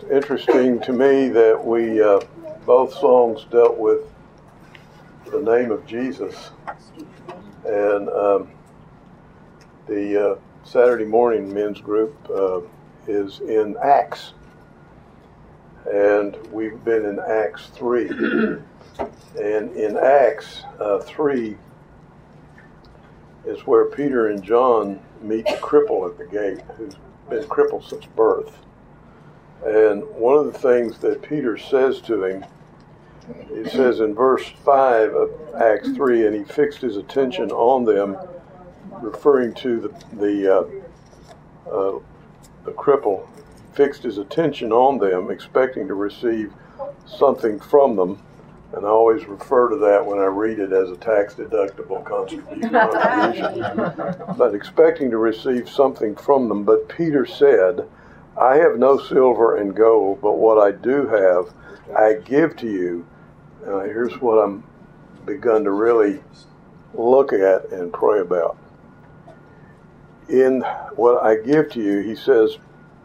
interesting to me that we both songs dealt with the name of Jesus, and the Saturday morning men's group is in Acts, and we've been in Acts 3, and in Acts 3 is where Peter and John meet the cripple at the gate, who's been crippled since birth. And one of the things that Peter says to him, it says in verse 5 of Acts 3, and he fixed his attention on them, referring to the cripple, fixed his attention on them, expecting to receive something from them. And I always refer to that when I read it as a tax-deductible contribution. But expecting to receive something from them. But Peter said, I have no silver and gold, but what I do have, I give to you. Here's what I'm begun to really look at and pray about. In what I give to you, he says,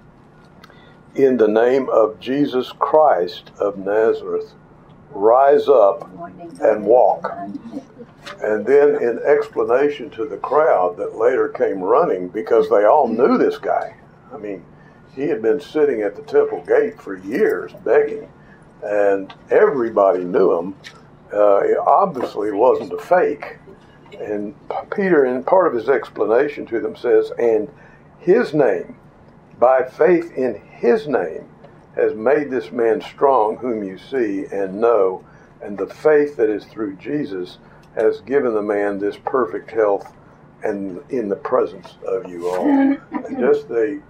in the name of Jesus Christ of Nazareth, rise up and walk. And then in explanation to the crowd that later came running, because they all knew this guy. I mean, he had been sitting at the temple gate for years begging, and everybody knew him. It obviously wasn't a fake. And Peter, in part of his explanation to them, says, and his name, by faith in his name, has made this man strong whom you see and know, and the faith that is through Jesus has given the man this perfect health and in the presence of you all. And just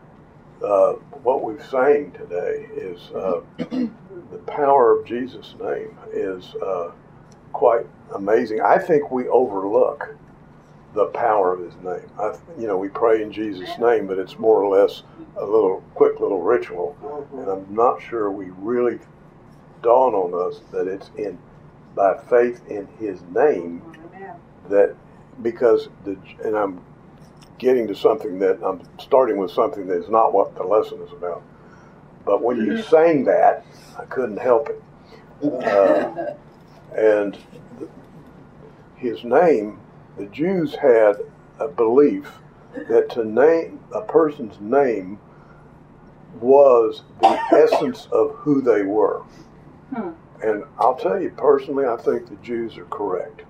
what we've sang today is the power of Jesus' name is quite amazing. I think we overlook the power of his name. We pray in Jesus' name, but it's more or less a quick little ritual, and I'm not sure we really dawn on us that it's by faith in his name that, because and I'm getting to something that I'm starting with something that is not what the lesson is about. But when you sang that, I couldn't help it. And his name, the Jews had a belief that to name a person's name was the essence of who they were. And I'll tell you personally, I think the Jews are correct.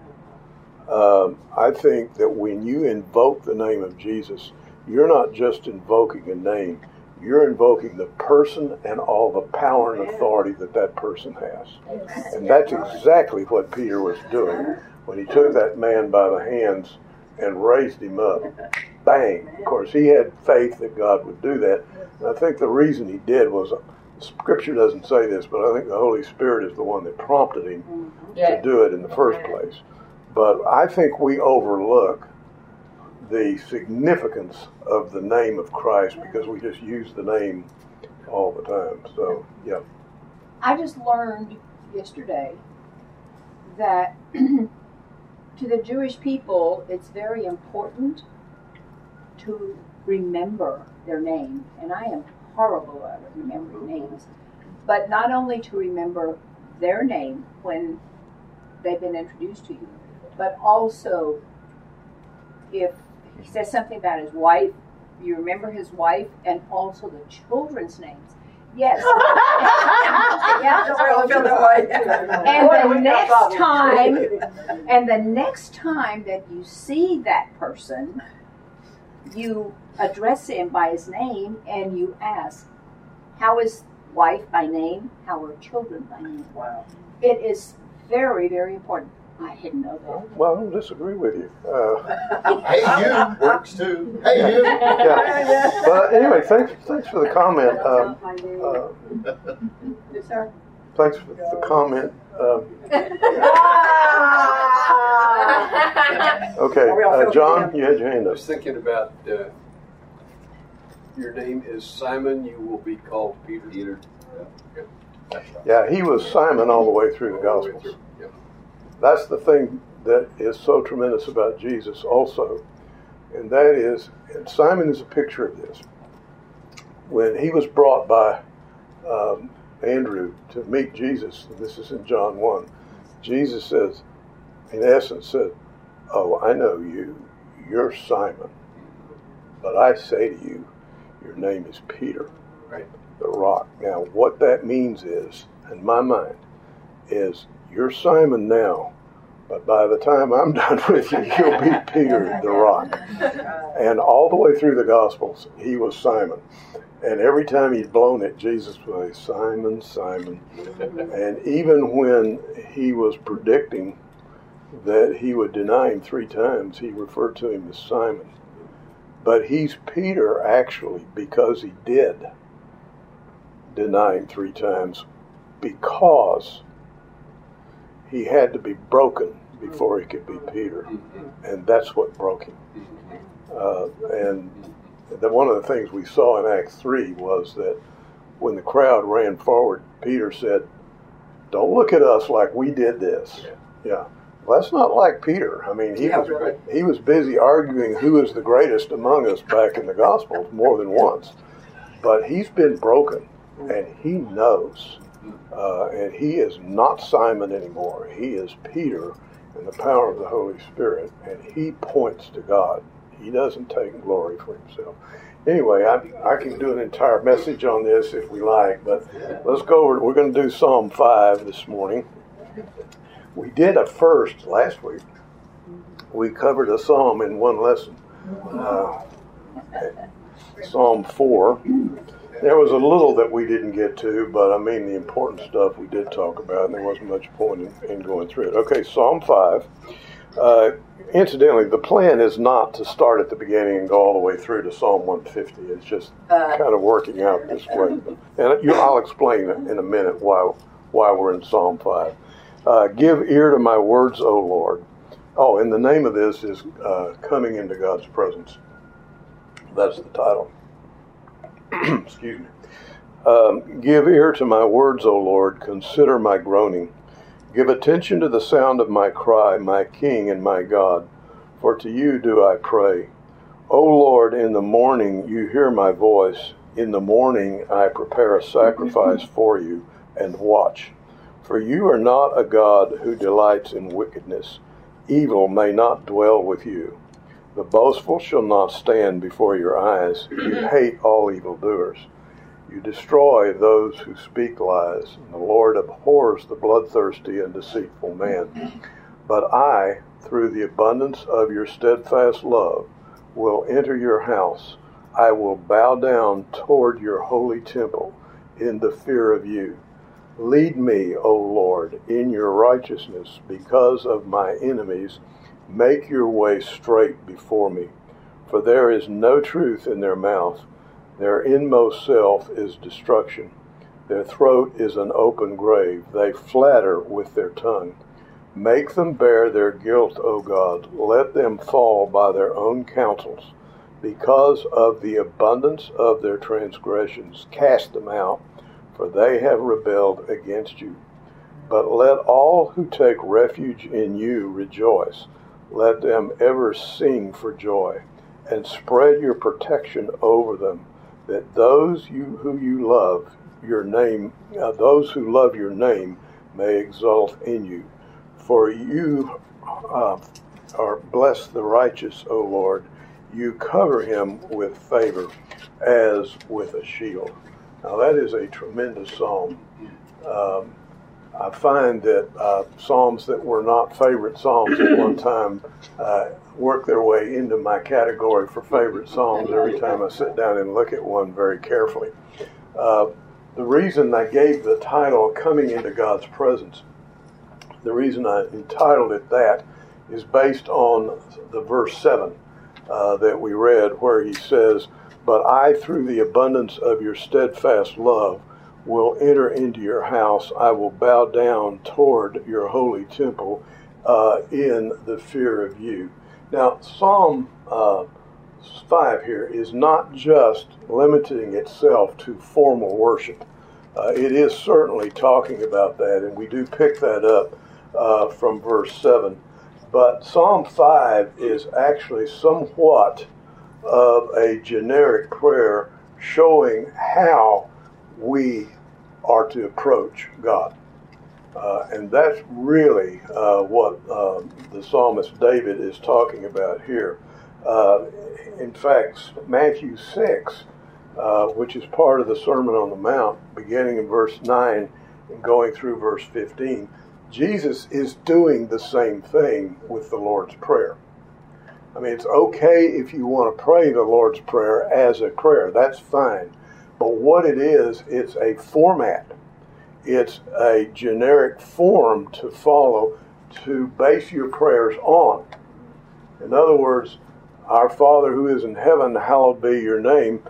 I think that when you invoke the name of Jesus, you're not just invoking a name, you're invoking the person and all the power and authority that person has. And that's exactly what Peter was doing when he took that man by the hands and raised him up. Bang! Of course, he had faith that God would do that. And I think the reason he did was, Scripture doesn't say this, but I think the Holy Spirit is the one that prompted him to do it in the first place. But I think we overlook the significance of the name of Christ because we just use the name all the time. So, yeah. I just learned yesterday that to the Jewish people, it's very important to remember their name. And I am horrible at remembering names. But not only to remember their name when they've been introduced to you, but also if he says something about his wife, you remember his wife and also the children's names. Yes. And the next time that you see that person, you address him by his name and you ask, how is wife by name? How are children by name? Wow. It is very, very important. I didn't know that. Well, I don't disagree with you. Hey, you works too. Hey, you. Yeah. But anyway, thanks for the comment. Yes, sir. Thanks for the comment. Okay, John, you had your hand I up. was thinking about your name is Simon, you will be called Peter. Yeah, he was Simon all the way through the Gospels. That's the thing that is so tremendous about Jesus also. And that is, and Simon is a picture of this. When he was brought by Andrew to meet Jesus. This is in John 1. Jesus says, in essence, said, "Oh, I know you. You're Simon. But I say to you, your name is Peter, Right. the rock." Now, what that means is, in my mind, is you're Simon now, but by the time I'm done with you, you'll be Peter, the rock. And all the way through the Gospels, he was Simon. And every time he'd blown it, Jesus would say, "Simon, Simon." And even when he was predicting that he would deny him 3 times, he referred to him as Simon. But he's Peter, actually, because he did deny him 3 times, because he had to be broken before he could be Peter. And that's what broke him. One of the things we saw in Acts 3 was that when the crowd ran forward, Peter said, "Don't look at us like we did this." Yeah. Well, that's not like Peter. I mean, he was busy arguing who is the greatest among us back in the Gospels more than once. But he's been broken, and he knows. And he is not Simon anymore. He is Peter in the power of the Holy Spirit, and he points to God. He doesn't take glory for himself. Anyway, I can do an entire message on this if we like, but let's go over. We're going to do Psalm 5 this morning. We did a first last week. We covered a psalm in one lesson. Psalm 4. There was a little that we didn't get to, but I mean the important stuff we did talk about, and there wasn't much point in going through it. Okay, Psalm 5. Incidentally, the plan is not to start at the beginning and go all the way through to Psalm 150. It's just kind of working out this way. And I'll explain in a minute why we're in Psalm 5. Give ear to my words, O Lord. Oh, and the name of this is Coming into God's Presence. That's the title. Excuse me. Give ear to my words, O Lord. Consider my groaning. Give attention to the sound of my cry, my King and my God. For to you do I pray. O Lord, in the morning you hear my voice. In the morning I prepare a sacrifice for you and watch. For you are not a God who delights in wickedness. Evil may not dwell with you. The boastful shall not stand before your eyes. You hate all evildoers. You destroy those who speak lies, and the Lord abhors the bloodthirsty and deceitful man. But I, through the abundance of your steadfast love, will enter your house. I will bow down toward your holy temple in the fear of you. Lead me, O Lord, in your righteousness because of my enemies. Make your way straight before me. For there is no truth in their mouth. Their inmost self is destruction. Their throat is an open grave. They flatter with their tongue. Make them bear their guilt, O God. Let them fall by their own counsels. Because of the abundance of their transgressions, cast them out, for they have rebelled against you. But let all who take refuge in you rejoice. Let them ever sing for joy, and spread your protection over them, that those who love your name may exult in you. For you are bless the righteous, O Lord. You cover him with favor as with a shield. Now that is a tremendous psalm. I find that psalms that were not favorite psalms at one time work their way into my category for favorite psalms every time I sit down and look at one very carefully. The reason I gave the title Coming into God's Presence, the reason I entitled it that, is based on the verse 7 that we read, where he says, "But I, through the abundance of your steadfast love, will enter into your house. I will bow down toward your holy temple in the fear of you." Now, Psalm 5 here is not just limiting itself to formal worship. It is certainly talking about that, and we do pick that up from verse 7. But Psalm 5 is actually somewhat of a generic prayer showing how we are to approach God. And that's really what the psalmist David is talking about here. In fact, Matthew 6, which is part of the Sermon on the Mount, beginning in verse 9 and going through verse 15, Jesus is doing the same thing with the Lord's Prayer. I mean, it's okay if you want to pray the Lord's Prayer as a prayer. That's fine. But what it is, it's a format. It's a generic form to follow to base your prayers on. In other words, our Father who is in heaven, hallowed be your name.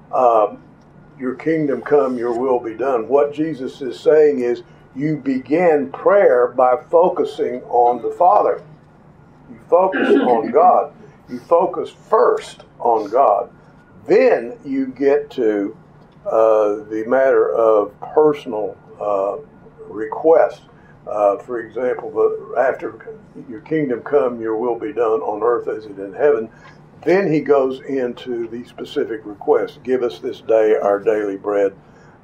Your kingdom come, your will be done. What Jesus is saying is you begin prayer by focusing on the Father. You focus on God. You focus first on God. Then you get to the matter of personal request. For example, after your kingdom come, your will be done on earth as it is in heaven. Then he goes into the specific requests. Give us this day our daily bread.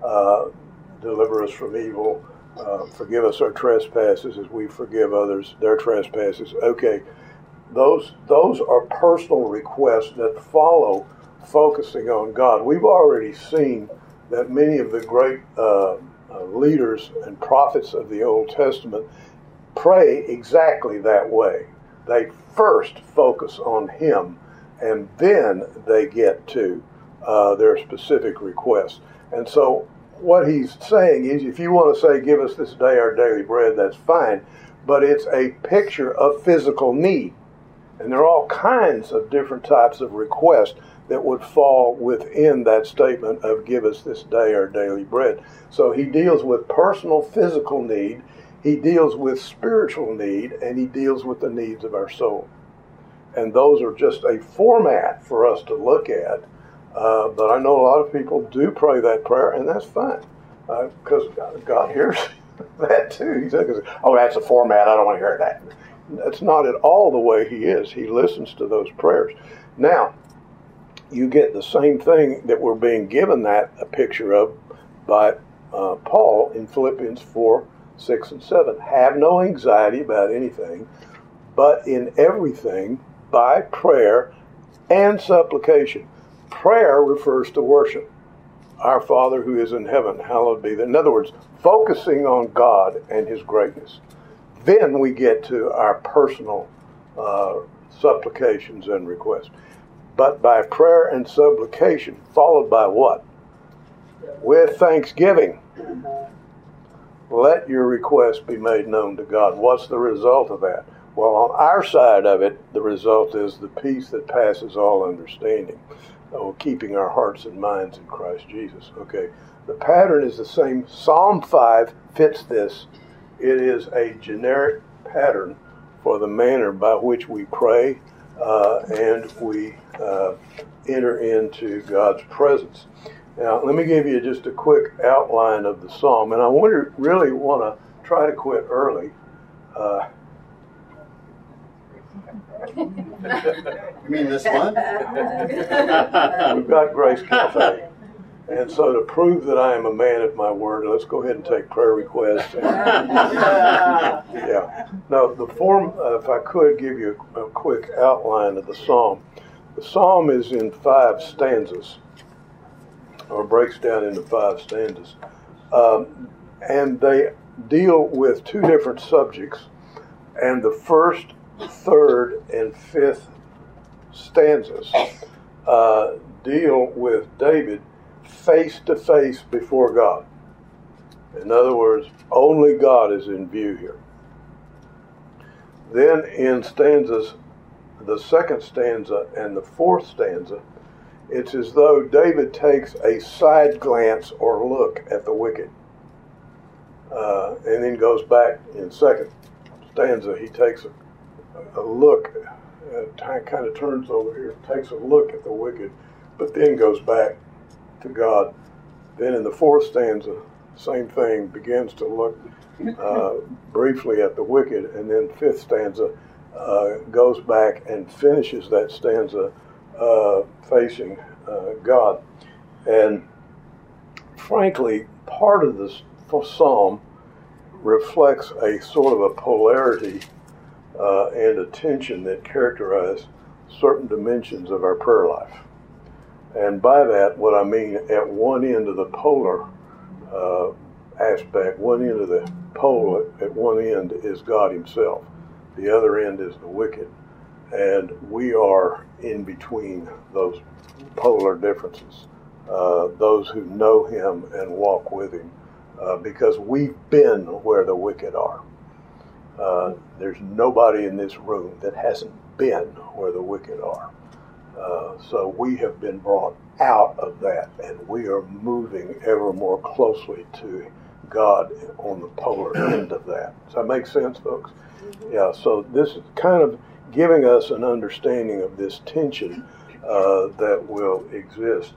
Deliver us from evil. Forgive us our trespasses as we forgive others their trespasses. Okay, those are personal requests that follow focusing on God. We've already seen that many of the great leaders and prophets of the Old Testament pray exactly that way. They first focus on Him, and then they get to their specific requests. And so what he's saying is, if you want to say, give us this day our daily bread, that's fine, but it's a picture of physical need. And there are all kinds of different types of requests that would fall within that statement of give us this day our daily bread. So he deals with personal physical need, he deals with spiritual need, and he deals with the needs of our soul. And those are just a format for us to look at. But I know a lot of people do pray that prayer, and that's fine. Because God hears that too. He says, oh, that's a format, I don't want to hear that. That's not at all the way he is. He listens to those prayers. Now, you get the same thing that we're being given that a picture of by Paul in Philippians 4, 6, and 7. Have no anxiety about anything, but in everything, by prayer and supplication. Prayer refers to worship. Our Father who is in heaven, hallowed be. In other words, focusing on God and His greatness. Then we get to our personal supplications and requests. But by prayer and supplication, followed by what? With thanksgiving. Let your request be made known to God. What's the result of that? Well, on our side of it, the result is the peace that passes all understanding. Keeping our hearts and minds in Christ Jesus. Okay, the pattern is the same. Psalm 5 fits this. It is a generic pattern for the manner by which we pray and we enter into God's presence. Now, let me give you just a quick outline of the psalm, and I really want to try to quit early. You mean this one? We've got Grace Cafe. And so to prove that I am a man of my word, let's go ahead and take prayer requests. Yeah. Now, the form, if I could give you a quick outline of the psalm. The psalm is in 5 stanzas, or breaks down into 5 stanzas. And they deal with 2 different subjects. And the first, 3rd, and 5th stanzas deal with David face to face before God. In other words, only God is in view here. Then in stanzas, the 2nd stanza and the 4th stanza, it's as though David takes a side glance or look at the wicked. And then goes back in 2nd stanza, he takes a look, kind of turns over here, takes a look at the wicked, but then goes back to God. Then in the 4th stanza, same thing, begins to look briefly at the wicked, and then 5th stanza goes back and finishes that stanza facing God. And frankly, part of this psalm reflects a sort of a polarity and a tension that characterize certain dimensions of our prayer life. And by that, what I mean, at one end of the polar aspect, one end of the pole at one end is God himself. The other end is the wicked. And we are in between those polar differences, those who know him and walk with him, because we've been where the wicked are. There's nobody in this room that hasn't been where the wicked are. So we have been brought out of that, and we are moving ever more closely to God on the polar end of that. Does that make sense, folks? Yeah, so this is kind of giving us an understanding of this tension that will exist.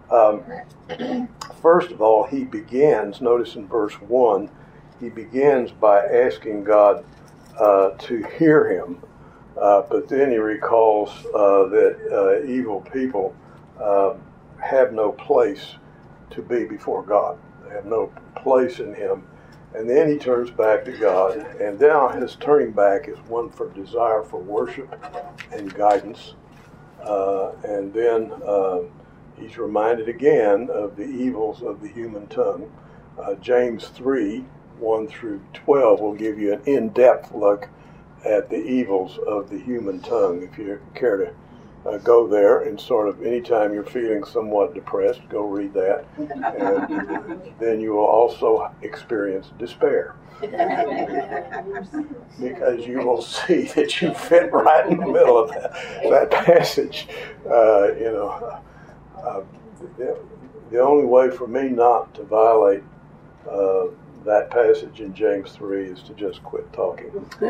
First of all, he begins, notice in verse 1, he begins by asking God to hear him. But then he recalls that evil people have no place to be before God. They have no place in him. And then he turns back to God. And now his turning back is one for desire for worship and guidance. And then he's reminded again of the evils of the human tongue. James 3, 1 through 12 will give you an in-depth look at the evils of the human tongue. If you care to go there and sort of, anytime you're feeling somewhat depressed, go read that. And then you will also experience despair. Because you will see that you fit right in the middle of that passage. The only way for me not to violate that passage in James 3 is to just quit talking.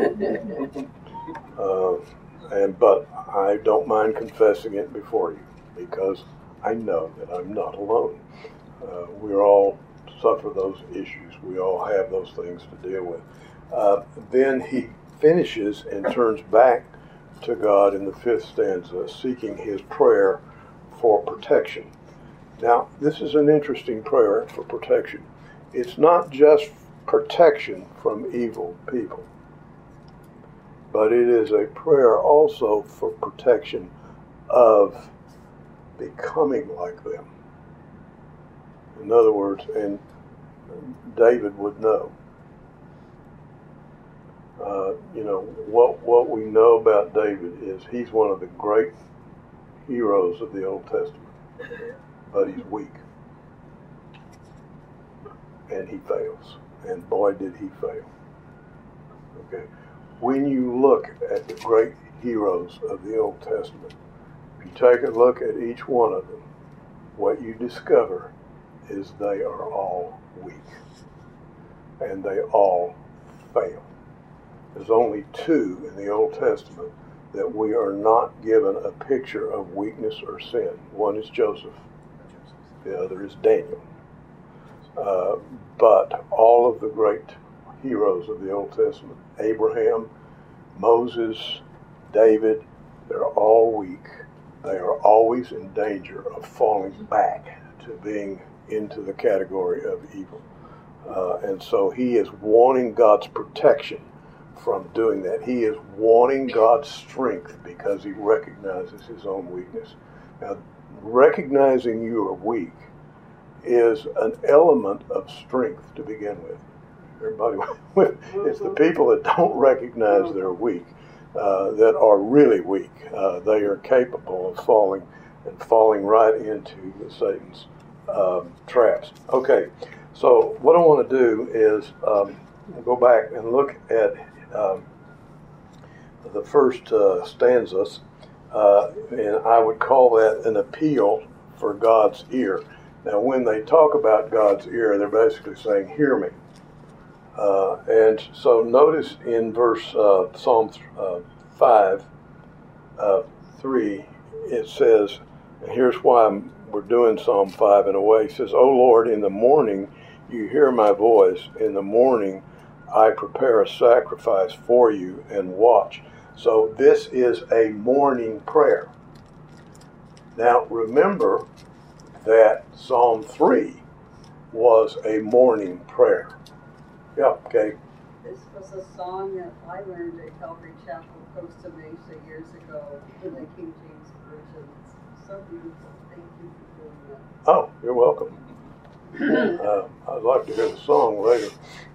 But I don't mind confessing it before you, because I know that I'm not alone. We all suffer those issues. We all have those things to deal with. Then he finishes and turns back to God in the 5th stanza, seeking his prayer for protection. Now, this is an interesting prayer for protection. It's not just protection from evil people, but it is a prayer also for protection of becoming like them. In other words, and David would know, what we know about David is he's one of the great heroes of the Old Testament, but he's weak. And he fails. And boy, did he fail. Okay. When you look at the great heroes of the Old Testament, if you take a look at each one of them, what you discover is they are all weak. And they all fail. There's only 2 in the Old Testament that we are not given a picture of weakness or sin. One is Joseph. The other is Daniel. But all of the great heroes of the Old Testament, Abraham, Moses, David, they're all weak. They are always in danger of falling back to being into the category of evil. And so he is wanting God's protection from doing that. He is wanting God's strength because he recognizes his own weakness. Now, recognizing you are weak is an element of strength to begin with. Everybody, it's the people that don't recognize they're weak that are really weak. They are capable of falling right into Satan's traps. Okay, so what I want to do is go back and look at the first stanzas, and I would call that an appeal for God's ear. Now, when they talk about God's ear, they're basically saying, hear me. And so notice in verse Psalm 5, 3, it says, and here's why we're doing Psalm 5 in a way. It says, O Lord, in the morning you hear my voice. In the morning I prepare a sacrifice for you and watch. So this is a morning prayer. Now remember that Psalm 3 was a morning prayer. Yeah, okay. This was a song that I learned at Calvary Chapel, Costa Mesa, years ago in the King James Version. It's so beautiful. Thank you for doing that. Oh, you're welcome. I'd like to hear the song later.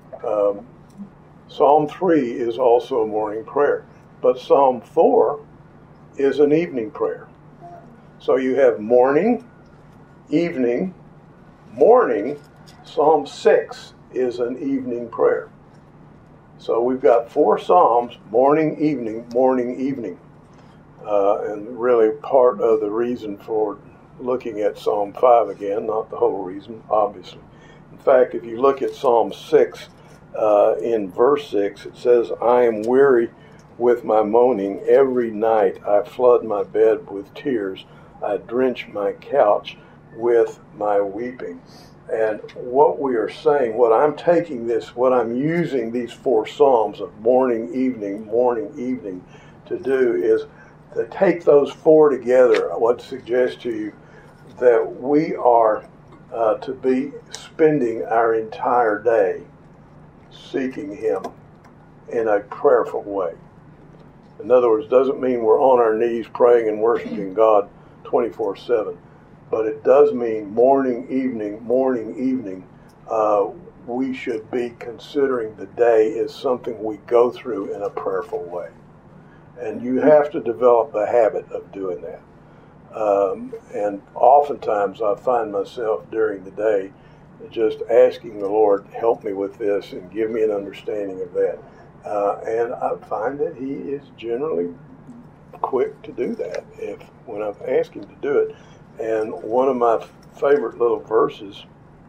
Psalm 3 is also a morning prayer, but Psalm 4 is an evening prayer. So you have morning, evening, morning. Psalm 6 is an evening prayer. So we've got 4 Psalms, morning, evening, morning, evening. And really part of the reason for looking at Psalm 5 again, not the whole reason, obviously. In fact, if you look at Psalm 6, in verse 6, it says, I am weary with my moaning. Every night I flood my bed with tears. I drench my couch with my weeping. And what we are saying, what I'm using these 4 Psalms of morning, evening to do is to take those 4 together. I would suggest to you that we are to be spending our entire day seeking Him in a prayerful way. In other words, doesn't mean we're on our knees praying and worshiping God 24/7. But it does mean morning, evening, we should be considering the day as something we go through in a prayerful way. And you have to develop the habit of doing that. And oftentimes I find myself during the day just asking the Lord, help me with this and give me an understanding of that. And I find that He is generally quick to do that when I've asked Him to do it. And one of my favorite little verses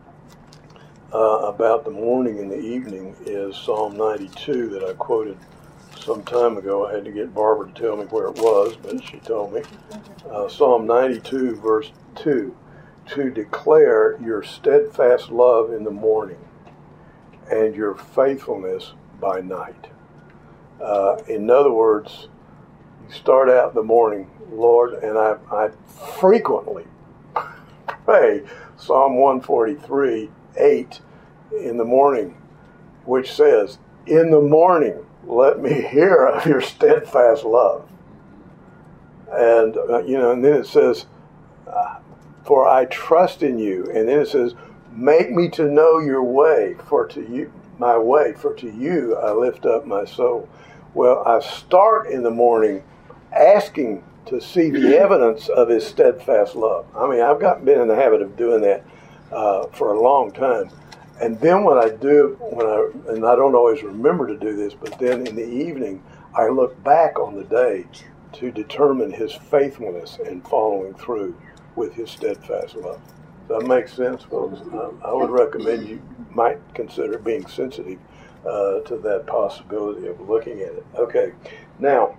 about the morning and the evening is Psalm 92 that I quoted some time ago. I had to get Barbara to tell me where it was, but she told me. Psalm 92, verse 2, to declare your steadfast love in the morning and your faithfulness by night. In other words, you start out in the morning, Lord, and I frequently pray Psalm 143:8 in the morning, which says, in the morning, let me hear of your steadfast love. And, and then it says, for I trust in you. And then it says, make me to know your way, for to you I lift up my soul. Well, I start in the morning asking to see the evidence of His steadfast love. I mean, I've been in the habit of doing that for a long time. And then when I do, and I don't always remember to do this, but then in the evening, I look back on the day to determine His faithfulness and following through with His steadfast love. Does that make sense, folks? I would recommend you might consider being sensitive to that possibility of looking at it. Okay, now,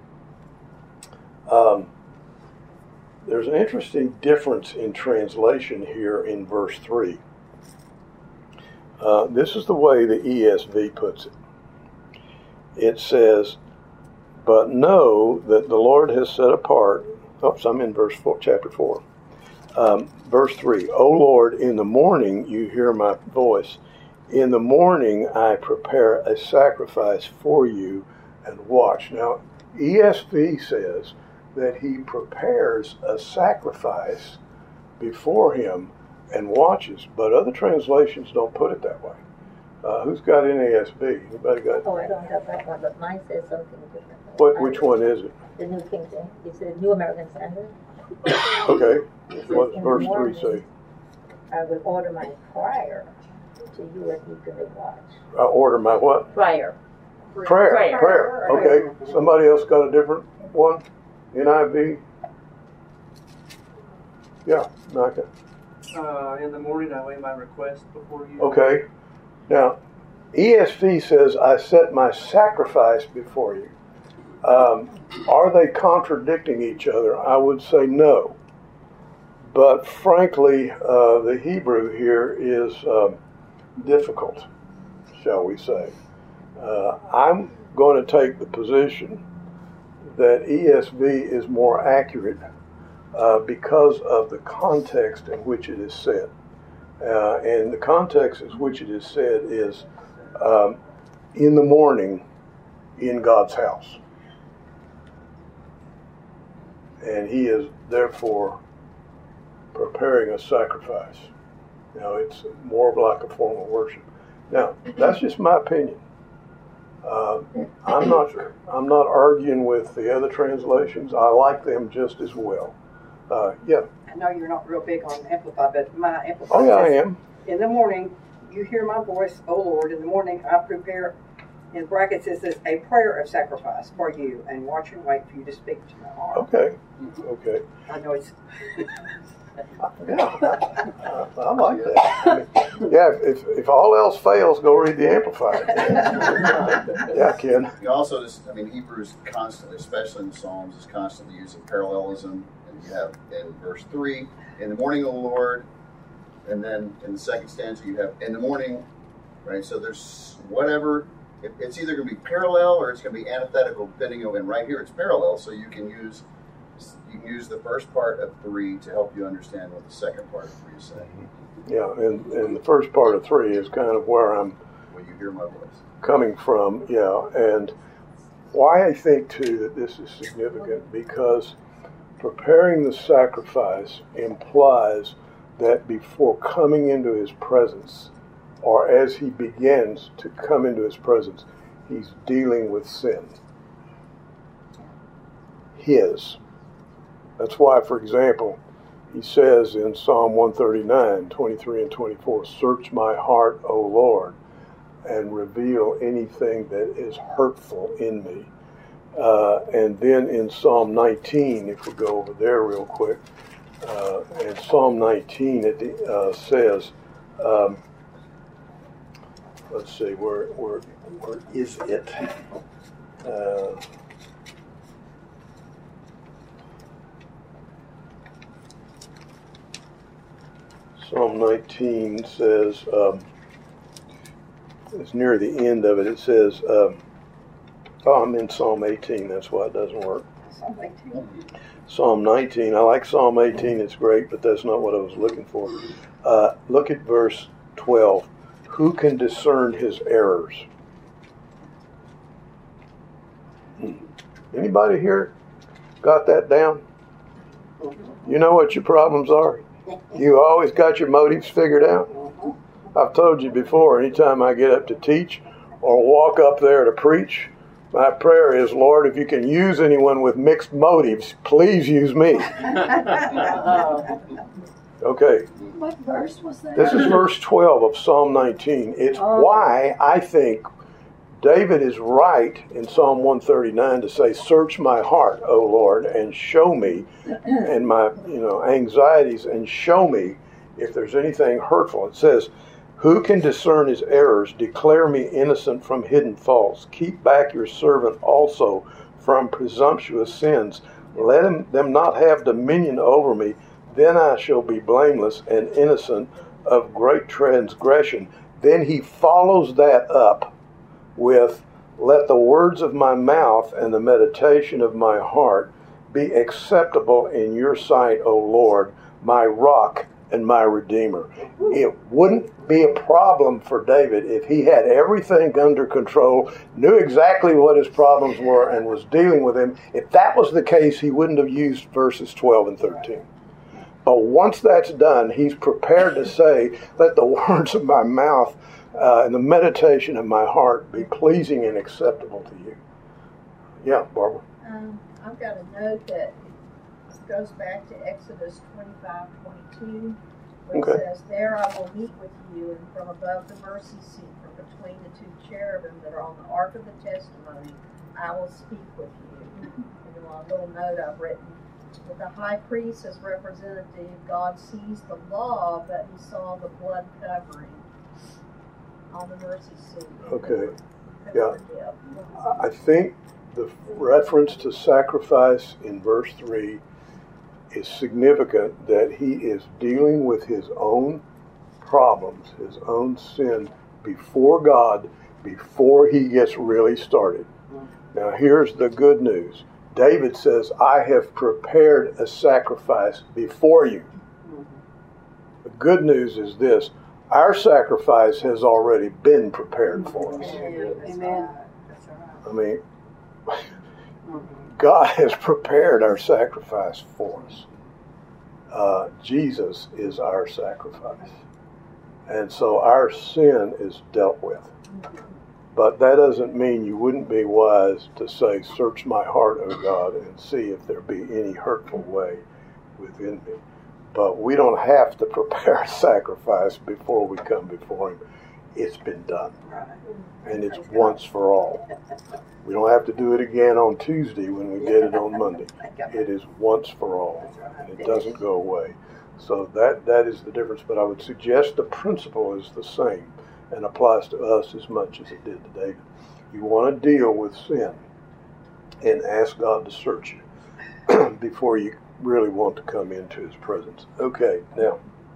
there's an interesting difference in translation here in verse 3. This is the way the ESV puts it. It says, but know that the Lord has set apart, I'm in verse 4, chapter 4. Verse 3, O Lord, in the morning you hear my voice. In the morning I prepare a sacrifice for you and watch. Now, ESV says that He prepares a sacrifice before Him and watches, but other translations don't put it that way. Who's got NASB? Anybody got? Oh, I don't have that one, but mine says something different. Which one is it? The New King James. It's the New American Standard. Okay. It says, What's in verse the 3 morning, say? I will order my prayer to you and eagerly watch. I order my what? Prayer. Prayer. Okay. Somebody else got a different one? NIV? Yeah, Micah. In the morning I lay my request before you. Okay. Now, ESV says, I set my sacrifice before you. Are they contradicting each other? I would say no. But frankly, the Hebrew here is difficult, shall we say. I'm going to take the position that ESV is more accurate because of the context in which it is said. And the context in which it is said is in the morning in God's house. And he is therefore preparing a sacrifice. It's more of like a form of worship. Now, that's just my opinion. I'm not arguing with the other translations. I like them just as well. Yeah. I know you're not real big on Amplify, but my Amplify Oh, yeah, says, I am. in the morning, you hear my voice, O Lord. In the morning, I prepare, in brackets, it says, a prayer of sacrifice for you, and watch and wait for you to speak to my heart. Okay. I know it's... Yeah, I like that. Yeah, if all else fails, go read the Amplified. Yeah, Ken. You also Hebrews constantly, especially in the Psalms, is constantly using parallelism. And you have in verse 3, in the morning, O Lord, and then in the second stanza you have in the morning, right? So there's whatever, it's either going to be parallel or it's going to be antithetical, depending on, and right here it's parallel, so you can use the first part of 3 to help you understand what the second part of 3 is saying. Yeah, and the first part of 3 is kind of where I'm When you hear my voice. coming from, yeah, and why I think too that this is significant, because preparing the sacrifice implies that before coming into his presence, or as he begins to come into his presence, he's dealing with sin. That's why, for example, he says in Psalm 139, 23 and 24, search my heart, O Lord, and reveal anything that is hurtful in me. And then in Psalm 19, if we go over there real quick, in Psalm 19 it says, let's see, where is it? Psalm 19 says, it's near the end of it, it says, I'm in Psalm 18, that's why it doesn't work. Psalm 18. Psalm 19, I like Psalm 18, it's great, but that's not what I was looking for. Look at verse 12. Who can discern his errors? Anybody here got that down? You know what your problems are? You always got your motives figured out? I've told you before, anytime I get up to teach or walk up there to preach, my prayer is, Lord, if you can use anyone with mixed motives, please use me. Okay. What verse was that? This is verse 12 of Psalm 19. It's why I think David is right in Psalm 139 to say, search my heart, O Lord, and show me and my anxieties, and show me if there's anything hurtful. It says, who can discern his errors? Declare me innocent from hidden faults. Keep back your servant also from presumptuous sins. Let them not have dominion over me. Then I shall be blameless and innocent of great transgression. Then he follows that up with, let the words of my mouth and the meditation of my heart be acceptable in your sight, O Lord, my rock and my redeemer. It wouldn't be a problem for David if he had everything under control, knew exactly what his problems were, and was dealing with them. If that was the case, he wouldn't have used verses 12 and 13. But once that's done, he's prepared to say, let the words of my mouth and the meditation of my heart be pleasing and acceptable to you. Yeah, Barbara. I've got a note that goes back to Exodus 25:22, where it says, there I will meet with you, and from above the mercy seat, from between the two cherubim that are on the ark of the testimony, I will speak with you. And in my little note I've written, with the high priest as representative, God sees the law, but he saw the blood covering on the mercy seat. Okay. Yeah. I think the reference to sacrifice in verse 3 is significant, that he is dealing with his own problems, his own sin before God, before he gets really started. Now here's the good news. David says, I have prepared a sacrifice before you. The good news is this: our sacrifice has already been prepared for us. Amen. That's right. I mean, God has prepared our sacrifice for us. Jesus is our sacrifice. And so our sin is dealt with. But that doesn't mean you wouldn't be wise to say, search my heart, O God, and see if there be any hurtful way within me. But we don't have to prepare a sacrifice before we come before Him. It's been done. Right. And it's once for all. We don't have to do it again on Tuesday when we did it on Monday. It is once for all. And it doesn't go away. So that is the difference. But I would suggest the principle is the same and applies to us as much as it did to David. You want to deal with sin and ask God to search you before you really want to come into His presence. Okay, now,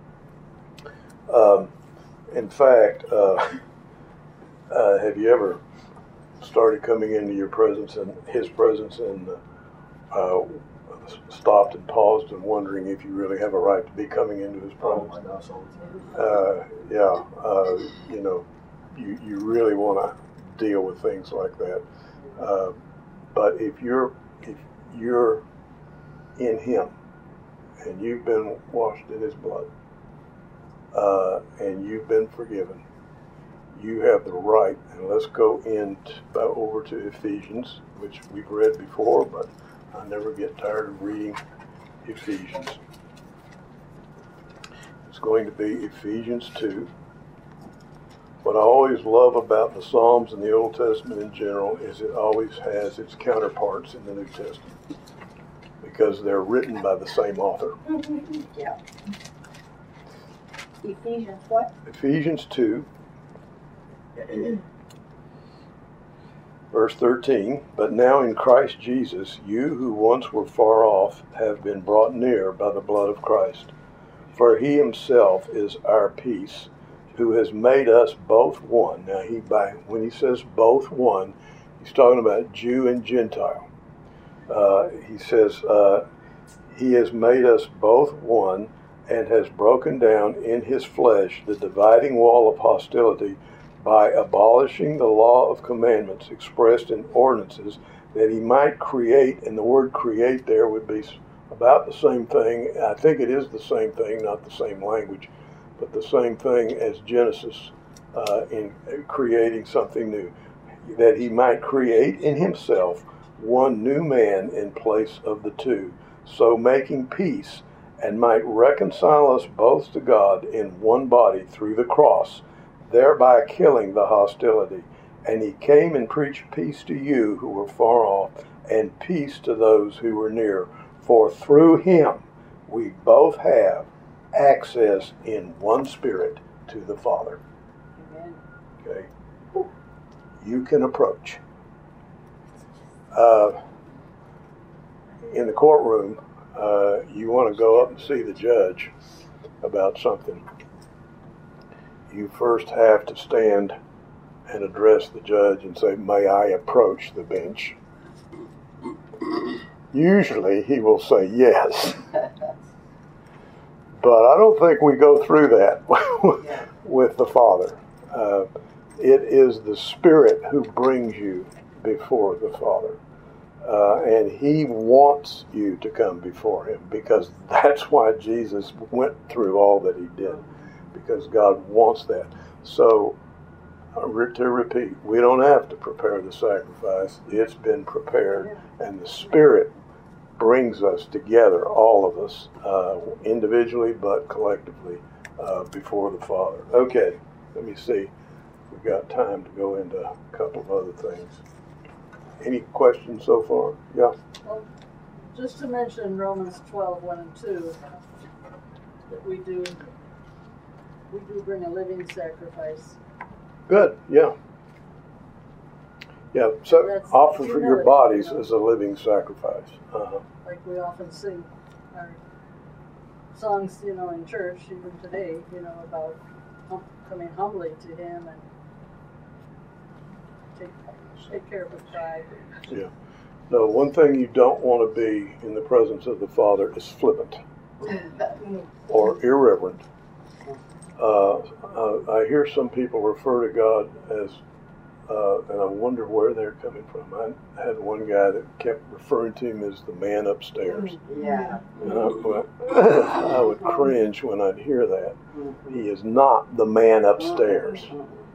in fact, have you ever started coming into your presence and His presence and stopped and paused and wondering if you really have a right to be coming into His presence? Oh my gosh, all the time. You know, you really want to deal with things like that. But if you're in Him and you've been washed in His blood and you've been forgiven, you have the right. And let's go over to Ephesians, which we've read before, but I never get tired of reading Ephesians. It's going to be Ephesians 2. What I always love about the Psalms and the Old Testament in general is it always has its counterparts in the New Testament because they're written by the same author. Yeah. Ephesians what? Ephesians 2, verse 13, but now in Christ Jesus, you who once were far off have been brought near by the blood of Christ. For He Himself is our peace, who has made us both one. Now, when He says both one, He's talking about Jew and Gentile. He says He has made us both one and has broken down in His flesh the dividing wall of hostility by abolishing the law of commandments expressed in ordinances, that He might create, and the word create there would be about the same thing. I think it is the same thing, not the same language, but the same thing as Genesis in creating something new. That He might create in Himself one new man in place of the two, so making peace, and might reconcile us both to God in one body through the cross, thereby killing the hostility. And He came and preached peace to you who were far off, and peace to those who were near. For through Him we both have access in one Spirit to the Father. Amen. Okay? You can approach. In the courtroom, you want to go up and see the judge about something. You first have to stand and address the judge and say, "May I approach the bench?" Usually he will say yes. But I don't think we go through that with the Father. It is the Spirit who brings you before the Father. And He wants you to come before Him, because that's why Jesus went through all that He did, because God wants that. So, to repeat, we don't have to prepare the sacrifice. It's been prepared, and the Spirit brings us together, all of us, individually but collectively, before the Father. Okay, let me see. We've got time to go into a couple of other things. Any questions so far? Yeah. Well, just to mention Romans 12:1 and 2, that we do bring a living sacrifice. Good, yeah. Yeah, so That's offer for your humility, bodies you know. as a living sacrifice. Like we often sing our songs, in church, even today, about coming humbly to Him and take care of His pride. Yeah. No, one thing you don't want to be in the presence of the Father is flippant or irreverent I hear some people refer to God as, and I wonder where they're coming from. I had one guy that kept referring to him as the man upstairs. Yeah. And I would cringe when I'd hear that. He is not the man upstairs.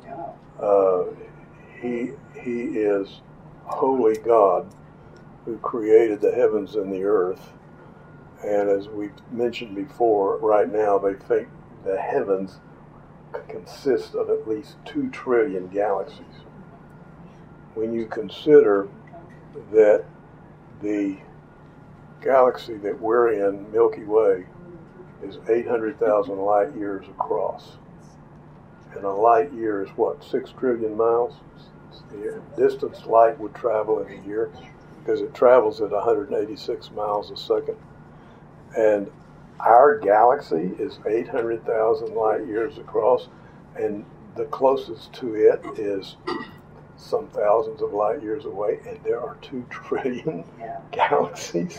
He is holy God who created the heavens and the earth. And as we mentioned before, right now they think the heavens consist of at least 2 trillion galaxies. When you consider that the galaxy that we're in, Milky Way, is 800,000 light years across. And a light year is what, 6 trillion miles? It's the distance light would travel in a year, because it travels at 186 miles a second. And our galaxy is 800,000 light years across, and the closest to it is some thousands of light years away, and there are 2 trillion galaxies.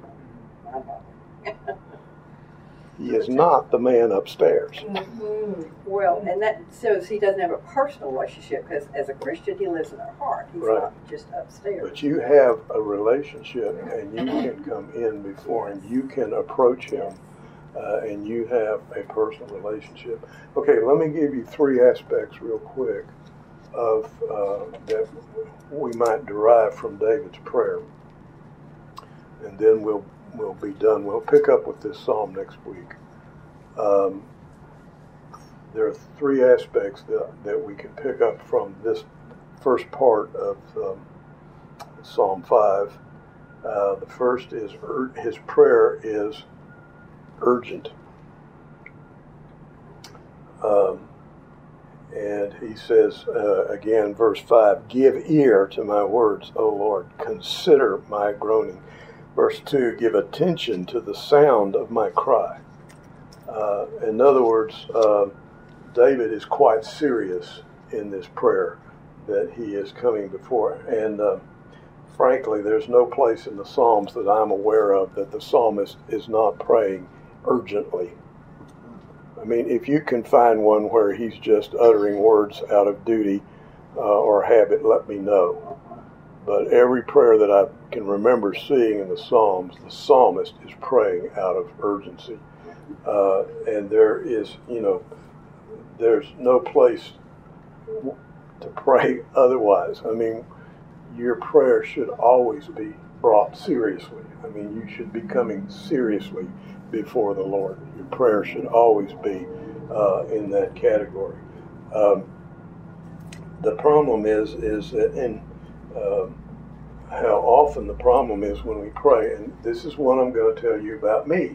He is not the man upstairs. Well, and that shows he doesn't have a personal relationship, because as a Christian, he lives in our heart. He's not just upstairs. But you have a relationship, and you can come in before him. You can approach him, and you have a personal relationship. Okay, let me give you 3 aspects real quick of that we might derive from David's prayer, and then we'll be done. We'll pick up with this psalm next week. There are 3 aspects that we can pick up from this first part of Psalm 5. The first is his prayer is urgent. And he says, again, verse 5, give ear to my words, O Lord, consider my groaning. Verse 2, give attention to the sound of my cry. In other words, David is quite serious in this prayer that he is coming before. And frankly, there's no place in the Psalms that I'm aware of that the psalmist is not praying urgently. I mean, if you can find one where he's just uttering words out of duty or habit, let me know. But every prayer that I can remember seeing in the Psalms, the psalmist is praying out of urgency. And there is, there's no place to pray otherwise. I mean, your prayer should always be brought seriously. I mean, you should be coming seriously before the Lord. Your prayer should always be in that category. The problem is that in how often the problem is when we pray, and this is what I'm going to tell you about me.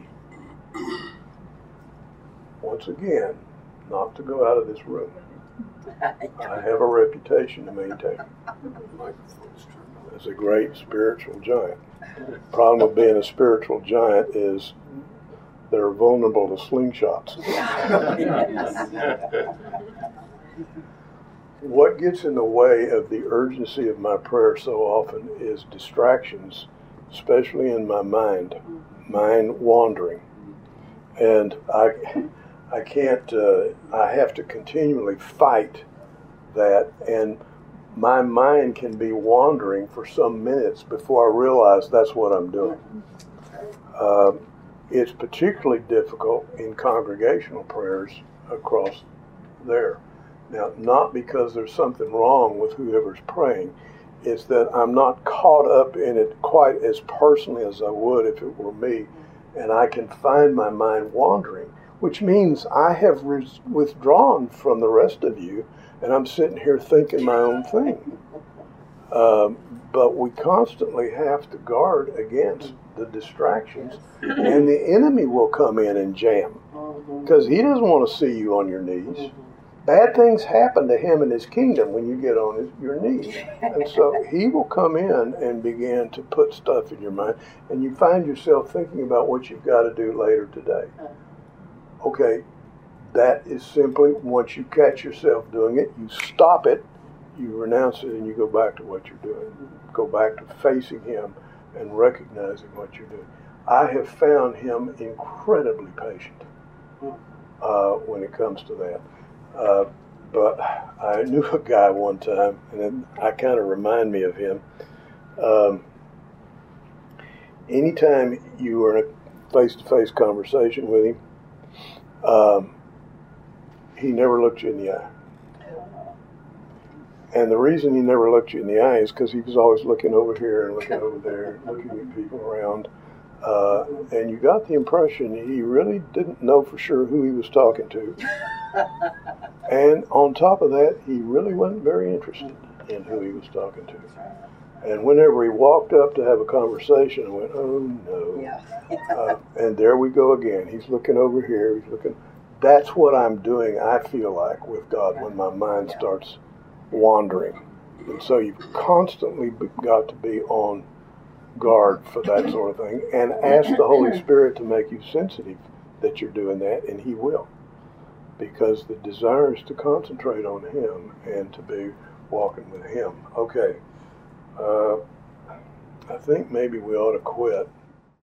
Once again, not to go out of this room. I have a reputation to maintain as a great spiritual giant. The problem with being a spiritual giant is they're vulnerable to slingshots. What gets in the way of the urgency of my prayer so often is distractions, especially in my mind wandering. And I can't, I have to continually fight that, and my mind can be wandering for some minutes before I realize that's what I'm doing. It's particularly difficult in congregational prayers across there. Now, not because there's something wrong with whoever's praying, it's that I'm not caught up in it quite as personally as I would if it were me, and I can find my mind wandering, which means I have withdrawn from the rest of you, and I'm sitting here thinking my own thing. But we constantly have to guard against the distractions, and the enemy will come in and jam, because he doesn't want to see you on your knees. Bad things happen to him in his kingdom when you get on your knees. And so he will come in and begin to put stuff in your mind, and you find yourself thinking about what you've got to do later today. Okay, that is simply, once you catch yourself doing it, you stop it, you renounce it, and you go back to what you're doing. Go back to facing him and recognizing what you're doing. I have found him incredibly patient. when it comes to that. But I knew a guy one time, and I kind of remind me of him. Anytime you were in a face-to-face conversation with him, he never looked you in the eye. And the reason he never looked you in the eye is because he was always looking over here and looking over there, looking at people around. And you got the impression he really didn't know for sure who he was talking to. And on top of that, he really wasn't very interested in who he was talking to. And whenever he walked up to have a conversation, I went, oh no. Yeah. And there we go again. He's looking over here. He's looking. That's what I'm doing, I feel like, with God when my mind starts wandering. And so you've constantly got to be on guard for that sort of thing, and ask the Holy Spirit to make you sensitive that you're doing that, and He will, because the desire is to concentrate on Him and to be walking with Him. Okay, I think maybe we ought to quit.